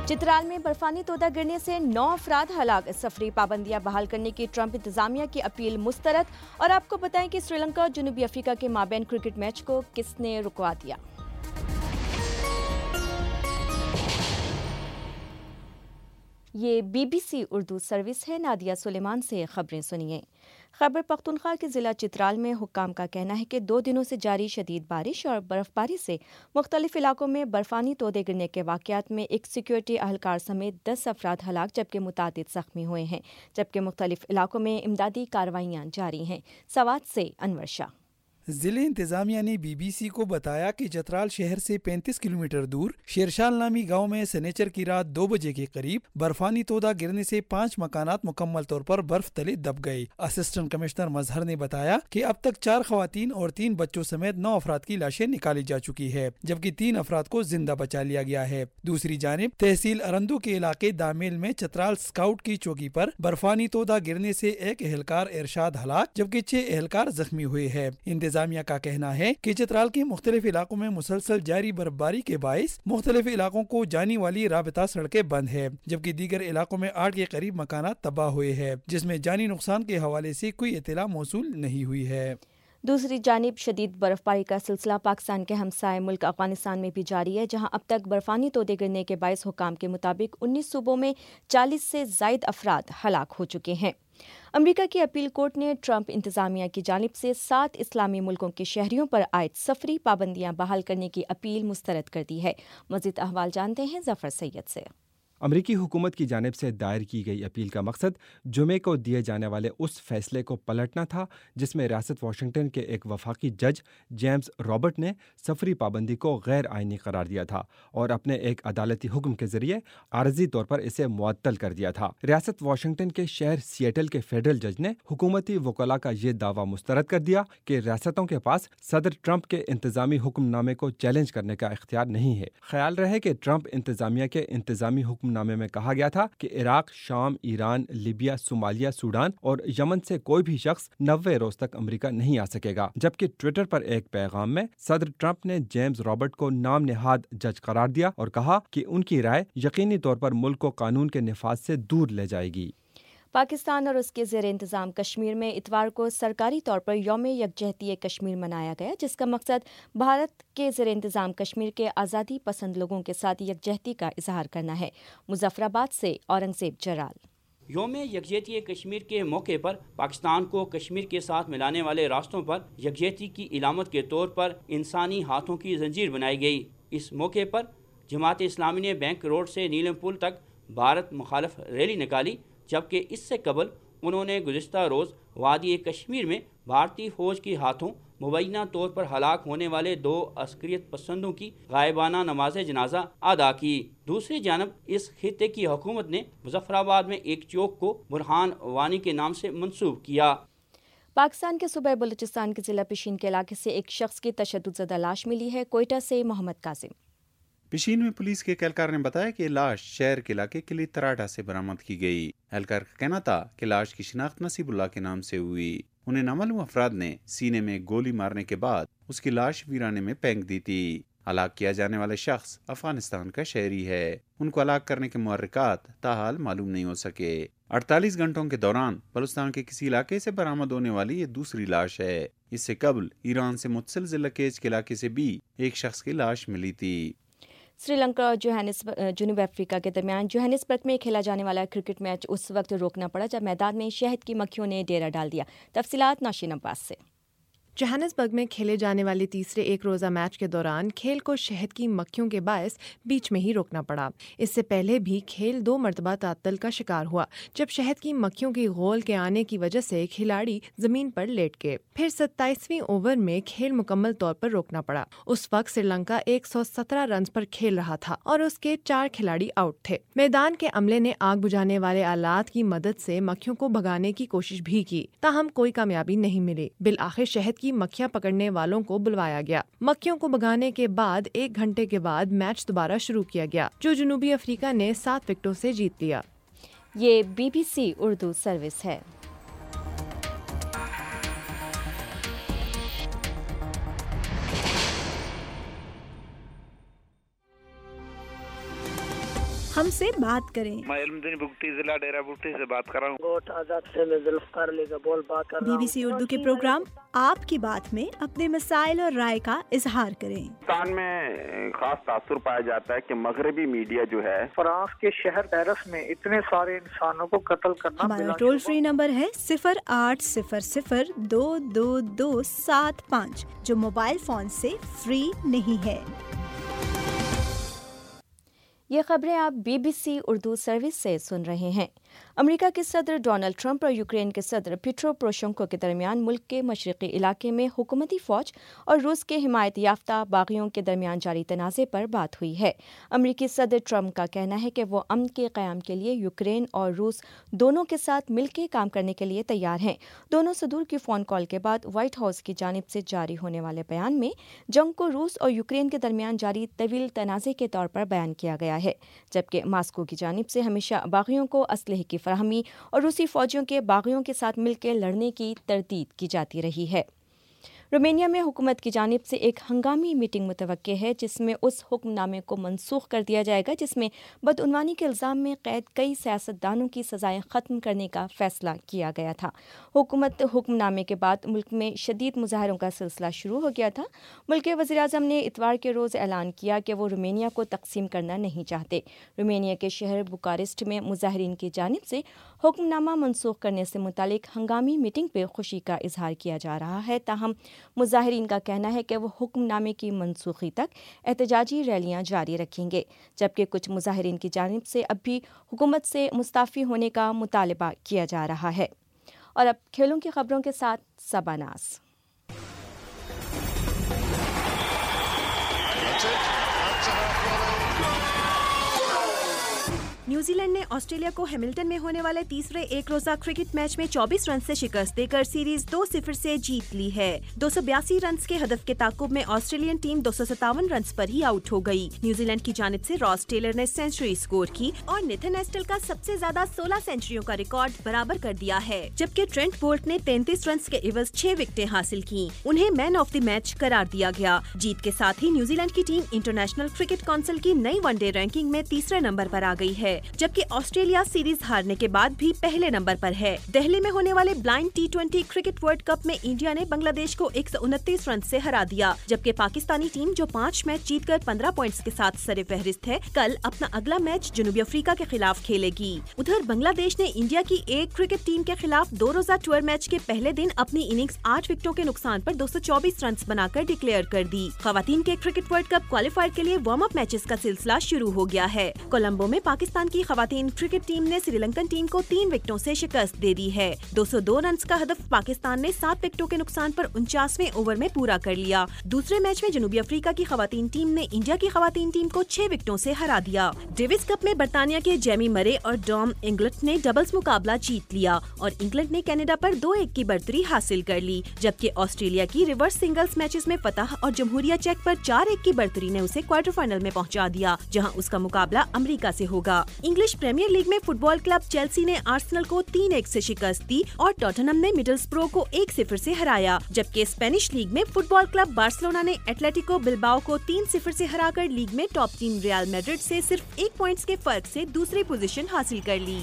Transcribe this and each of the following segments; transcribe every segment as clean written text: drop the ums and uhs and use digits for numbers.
चित्राल में बर्फानी तोदा गिरने से 9 अफराद हलाक। सफरी पाबंदियां बहाल करने की ट्रंप इंतजामिया की अपील मुस्तरद। और आपको बताएं कि श्रीलंका और जनूबी अफ्रीका के माबैन क्रिकेट मैच को किसने रुकवा दिया। ये BBC उर्दू सर्विस है। नादिया सुलेमान से खबरें सुनिए। खैबर पख्तूनख्वा के ज़िला चित्राल में हुक्काम का कहना है कि 2 दिनों से जारी शदीद बारिश और बर्फबारी से मुख्तलिफ इलाकों में बर्फानी तोदे गिरने के वाक़यात में एक सिक्योरिटी अहलकार समेत 10 अफराद हलाक जबकि मुतादिद ज़ख्मी हुए हैं, जबकि मुख्तलिफ इलाकों में इमदादी कार्रवाइयाँ जारी हैं। सवात से अनवर शाह। ज़िले इंतजामिया ने BBC को बताया कि चतराल शहर से 35 किलोमीटर दूर शेरशाल नामी गांव में सनेचर की रात 2 बजे के करीब बर्फानी तोदा गिरने से 5 मकानात मुकम्मल तौर पर बर्फ तले दब गए। असिस्टेंट कमिश्नर मजहर ने बताया कि अब तक 4 खवातीन और 3 बच्चों समेत 9 अफराद की लाशें निकाली जा चुकी है, जबकि 3 अफराद को जिंदा बचा लिया गया है। दूसरी जानिब तहसील अरंदो के इलाके दामेल में चतराल स्काउट की चौकी पर बर्फानी तोदा गिरने से एक एहलकार इरशाद हलाक जबकि 6 एहलकार जख्मी हुए हैं। इंतजामिया का कहना है कि चित्राल के मुख्तलिफ इलाकों में मुसलसल जारी बर्फबारी के बाइस मुख्तलिफ इलाकों को जाने वाली राबता सड़कें बंद है, जबकि दीगर इलाकों में 8 के करीब मकानात तबाह हुए हैं, जिसमें जानी नुकसान के हवाले से कोई इत्तला मौसूल नहीं हुई है। दूसरी जानिब शदीद बर्फबारी का सिलसिला पाकिस्तान के हमसाए मुल्क अफगानिस्तान में भी जारी है, जहां अब तक बर्फानी तोदे गिरने के बाइस हुक्काम के मुताबिक 19 सूबों में 40 से जायद अफराद हलाक हो चुके हैं। अमरीका की अपील कोर्ट ने ट्रंप इंतजामिया की जानिब से 7 इस्लामी मुल्कों के शहरियों पर आयद सफरी पाबंदियां बहाल करने की अपील मुस्तरद कर दी है। मज़ीद अहवाल जानते हैं जफर सैयद से। अमरीकी हुकूमत की जानिब से दायर की गई अपील का मकसद जुमे को दिए जाने वाले उस फैसले को पलटना था जिसमें रियासत वाशिंगटन के एक वफाकी जज जेम्स रॉबर्ट ने सफरी पाबंदी को गैर आइनी करार दिया था और अपने एक अदालती हुक्म के जरिए आर्जी तौर पर इसे मुअत्तल कर दिया था। रियासत वाशिंगटन के शहर सिएटल के फेडरल जज ने हुकूमती वकला का ये दावा मुस्तरद कर दिया कि रियासतों के पास सदर ट्रंप के इंतजामी हुक्मनामे को चैलेंज करने का इख्तियार नहीं है। ख्याल रहे कि ट्रंप इंतजामिया के इंतजामी नामे में कहा गया था कि इराक, शाम, ईरान, लीबिया, सोमालिया, सूडान और यमन से कोई भी शख्स 90 रोज तक अमेरिका नहीं आ सकेगा। जबकि ट्विटर पर एक पैगाम में सदर ट्रंप ने जेम्स रॉबर्ट को नाम नेहाद जज करार दिया और कहा कि उनकी राय यकीनी तौर पर मुल्क को कानून के निफाज से दूर ले जाएगी। पाकिस्तान और उसके ज़ेर इंतज़ाम कश्मीर में इतवार को सरकारी तौर पर यौम यकजहती कश्मीर मनाया गया, जिसका मकसद भारत के ज़ेर इंतज़ाम कश्मीर के आज़ादी पसंद लोगों के साथ यकजहती का इजहार करना है। मुजफ्फराबाद से औरंगज़ेब जराल। यौम यकजहती कश्मीर के मौके पर पाकिस्तान को कश्मीर के साथ मिलाने वाले रास्तों पर यकजहती की इलामत के तौर पर इंसानी हाथों की जंजीर बनाई गई। इस मौके पर जमात इस्लामी ने बैंक रोड से नीलम पुल तक भारत मुखालिफ रैली निकाली, जबकि इससे कबल उन्होंने गुज़िश्ता रोज़ वादी कश्मीर में भारतीय फ़ौज के हाथों मुबैना तौर पर हलाक होने वाले 2 अस्करियत पसंदों की गायबाना नमाज जनाजा अदा की। दूसरी जानब इस खित्ते की हुकूमत ने मुजफ्फराबाद में एक चौक को बुरहान वानी के नाम से मंसूब किया। पाकिस्तान के सूबे बलूचिस्तान के ज़िला पिशीन के इलाके से एक शख्स की तशद्दुद लाश मिली है। कोयटा से मोहम्मद कासिम। पिशीन में पुलिस के एहलकार ने बताया कि लाश शहर के इलाके किली तराटा से बरामद की गई। एहलकार का कहना था कि लाश की शिनाख्त नसीबुल्लाह के नाम से हुई। उन्हें नामालूम अफराद ने सीने में गोली मारने के बाद उसकी लाश वीराने में फेंक दी थी। हलाक किया जाने वाले शख्स अफगानिस्तान का शहरी है। उनको हलाक करने के मुहर्रिकात ताहाल मालूम नहीं हो सके। 48 घंटों के दौरान बलूचिस्तान के किसी इलाके से बरामद होने वाली ये दूसरी लाश है। इससे कबल ईरान से मुत्तसिल ज़िला केज के इलाके से भी एक शख्स की लाश मिली थी। श्रीलंका और जनूबी अफ्रीका के दरमियान जोहानिसबर्ग में खेला जाने वाला क्रिकेट मैच उस वक्त रोकना पड़ा जब मैदान में शहद की मक्खियों ने डेरा डाल दिया। तफसीलात नाशिन अब्बास से। जोहानिसबर्ग में खेले जाने वाले तीसरे एक रोज़ा मैच के दौरान खेल को शहद की मक्खियों के बायस बीच में ही रोकना पड़ा। इससे पहले भी खेल 2 मरतबा तातल का शिकार हुआ जब शहद की मक्खियों की गोल के आने की वजह से खिलाड़ी जमीन पर लेट गए। फिर 27वें ओवर में खेल मुकम्मल तौर पर रोकना पड़ा। उस वक्त श्रीलंका 117 रन पर खेल रहा था और उसके 4 खिलाड़ी आउट थे। मैदान के अमले ने आग बुझाने वाले आलात की मदद से मक्खियों को भगाने की कोशिश भी की, ताहम कोई कामयाबी नहीं मिली। बिल आखिर शहद की मक्खियां पकड़ने वालों को बुलवाया गया। मक्खियों को भगाने के बाद 1 घंटे के बाद मैच दोबारा शुरू किया गया, जो जनूबी अफ्रीका ने 7 विकेटों से जीत लिया। ये BBC उर्दू सर्विस है। ہم سے بات کریں۔ میں علمدین بگٹی ضلع ڈیرہ بگٹی سے بات کر رہا ہوں۔ گوٹ آزاد سے میں ذوالفقار علی کا بول بات کر رہا ہوں۔ BBC اردو کے پروگرام آپ کی بات میں اپنے مسائل اور رائے کا اظہار کریں۔ پاکستان میں خاص تاثر پایا جاتا ہے کہ مغربی میڈیا جو ہے فرانس کے شہر پیرس میں اتنے سارے انسانوں کو قتل کرنا۔ ہمارا ٹول فری نمبر ہے 0800-2275 جو موبائل فون سے فری نہیں ہے۔ یہ خبریں آپ BBC اردو سروس سے سن رہے ہیں۔ امریکہ کے صدر ڈونلڈ ٹرمپ اور یوکرین کے صدر پیٹرو پروشنکو کے درمیان ملک کے مشرقی علاقے میں حکومتی فوج اور روس کے حمایت یافتہ باغیوں کے درمیان جاری تنازع پر بات ہوئی ہے۔ امریکی صدر ٹرمپ کا کہنا ہے کہ وہ امن کے قیام کے لیے یوکرین اور روس دونوں کے ساتھ مل کے کام کرنے کے لیے تیار ہیں۔ دونوں صدور کی فون کال کے بعد وائٹ ہاؤس کی جانب سے جاری ہونے والے بیان میں جنگ کو روس اور یوکرین کے درمیان جاری طویل تنازع کے طور پر بیان کیا گیا ہے، جبکہ ماسکو کی جانب سے ہمیشہ باغیوں کو اسلحے کی فراہمی اور روسی فوجیوں کے باغیوں کے ساتھ مل کے لڑنے کی تردید کی جاتی رہی ہے۔ رومانیہ میں حکومت کی جانب سے ایک ہنگامی میٹنگ متوقع ہے جس میں اس حکم نامے کو منسوخ کر دیا جائے گا جس میں بدعنوانی کے الزام میں قید کئی سیاستدانوں کی سزائیں ختم کرنے کا فیصلہ کیا گیا تھا۔ حکومت حکم نامے کے بعد ملک میں شدید مظاہروں کا سلسلہ شروع ہو گیا تھا۔ ملک کے وزیراعظم نے اتوار کے روز اعلان کیا کہ وہ رومانیہ کو تقسیم کرنا نہیں چاہتے۔ رومانیہ کے شہر بوکارسٹ میں مظاہرین کی جانب سے حکم نامہ منسوخ کرنے سے متعلق ہنگامی میٹنگ پہ خوشی کا اظہار کیا جا رہا ہے، تاہم مظاہرین کا کہنا ہے کہ وہ حکم نامے کی منسوخی تک احتجاجی ریلیاں جاری رکھیں گے، جبکہ کچھ مظاہرین کی جانب سے اب بھی حکومت سے مستعفی ہونے کا مطالبہ کیا جا رہا ہے۔ اور اب کھیلوں کی خبروں کے ساتھ Saba Naz. New Zealand Australia کو ہیملٹن میں ہونے والے تیسرے ایک روزہ کرکٹ میچ میں 24 رن سے شکست دے کر سیریز 2-0 سے جیت لی ہے۔ 282 رنز کے ہدف کے تعاقب میں آسٹریلین ٹیم 257 رنز پر ہی آؤٹ ہو گئی۔ نیوزی لینڈ کی جانب سے راس ٹیلر نے سینچری سکور کی اور نیتھن ایسٹل کا سب سے زیادہ 16 سینچریوں کا ریکارڈ برابر کر دیا ہے، جبکہ ٹرینٹ بولٹ نے 33 رنز کے عوض 6 وکٹیں حاصل کی۔ انہیں مین آف دی میچ قرار دیا گیا۔ جیت کے ساتھ ہی New Zealand team international cricket council کی نئی ون ڈے رینکنگ میں تیسرے نمبر پر آ گئی ہے، جبکہ آسٹریلیا سیریز ہارنے کے بعد بھی پہلے نمبر پر ہے۔ دہلی میں ہونے والے blind T20 cricket world cup میں انڈیا نے بنگلہ دیش کو 129 رن سے ہرا دیا، جبکہ پاکستانی ٹیم جو 5 میچ جیت کر 15 پوائنٹس کے ساتھ سر فہرست ہے، کل اپنا اگلا میچ جنوبی افریقہ کے خلاف کھیلے گی۔ ادھر بنگلہ دیش نے انڈیا کی ایک کرکٹ ٹیم کے خلاف 2 روزہ ٹور میچ کے پہلے دن اپنی اننگز 8 وکٹوں کے نقصان پر 224 رنز بنا کر ڈکلیئر کر دی۔ خواتین کے کرکٹ ورلڈ کپ کوالیفائر کے لیے وارم اپ میچز کا سلسلہ شروع ہو گیا ہے۔ کولمبو میں پاکستان کی خواتین کرکٹ ٹیم نے سری لنکن ٹیم کو 3 وکٹوں سے شکست دے دی ہے۔ 202 رنز کا ہدف پاکستان نے 7 وکٹوں کے نقصان پر 49ویں اوور میں پورا کر لیا۔ دوسرے میچ میں جنوبی افریقہ کی خواتین ٹیم نے انڈیا کی خواتین ٹیم کو 6 وکٹوں سے ہرا دیا۔ ڈیوس کپ میں برطانیہ کے جیمی مرے اور ڈام انگلٹ نے ڈبلز مقابلہ جیت لیا اور انگلینڈ نے کینیڈا پر 2-1 کی برتری حاصل کر لی، جبکہ آسٹریلیا کی ریورس سنگلز میچز میں فتح اور جمہوریہ چیک پر 4-1 کی برتری نے اسے کوارٹر فائنل میں پہنچا دیا، جہاں اس کا مقابلہ امریکہ سے ہوگا۔ انگلش پریمیئر لیگ میں فٹ بال کلب چیلسی نے آرسنل کو 3-1 سے شکست دی اور ٹوٹنہم نے مڈلسبرو کو 1-0 سے ہرایا، جبکہ اسپینش لیگ میں فٹ بال کلب بارسلونا نے ایٹلیٹیکو بلباؤ کو 3-0 سے ہرا کر لیگ میں ٹاپ ٹیم ریال میڈرڈ سے صرف 1 پوائنٹس کے فرق سے دوسری پوزیشن حاصل کر لی۔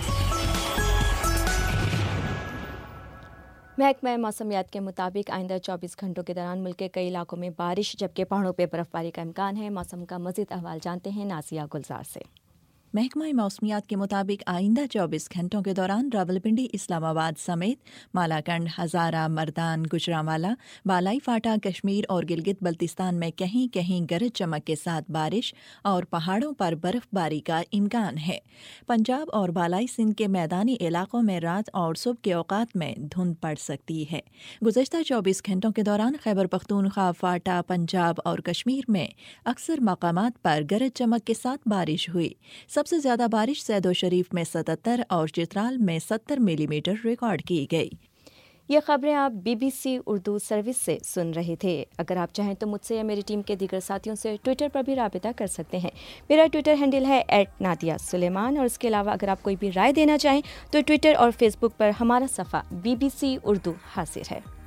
محکمہ موسمیات کے مطابق آئندہ 24 گھنٹوں کے دوران ملک کے کئی علاقوں میں بارش جبکہ پہاڑوں پہ برف باری کا امکان ہے۔ موسم کا مزید احوال جانتے ہیں نازیہ گلزار سے۔ محکمہ موسمیات کے مطابق آئندہ 24 گھنٹوں کے دوران راولپنڈی، اسلام آباد سمیت مالاکنڈ، ہزارہ، مردان، گجرانوالہ، بالائی فاٹا، کشمیر اور گلگت بلتستان میں کہیں کہیں گرج چمک کے ساتھ بارش اور پہاڑوں پر برف باری کا امکان ہے۔ پنجاب اور بالائی سندھ کے میدانی علاقوں میں رات اور صبح کے اوقات میں دھند پڑ سکتی ہے۔ گزشتہ 24 گھنٹوں کے دوران خیبر پختونخوا، فاٹا، پنجاب اور کشمیر میں اکثر مقامات پر گرج چمک کے ساتھ بارش ہوئی۔ سب سے زیادہ بارش سیدو شریف میں 77 اور چترال میں 70 ملی میٹر ریکارڈ کی گئی۔ یہ خبریں آپ BBC اردو سروس سے سن رہے تھے۔ اگر آپ چاہیں تو مجھ سے یا میری ٹیم کے دیگر ساتھیوں سے ٹویٹر پر بھی رابطہ کر سکتے ہیں۔ میرا ٹویٹر ہینڈل ہے @نادیہ_سلیمان، اور اس کے علاوہ اگر آپ کوئی بھی رائے دینا چاہیں تو ٹویٹر اور فیس بک پر ہمارا صفحہ BBC اردو حاضر ہے۔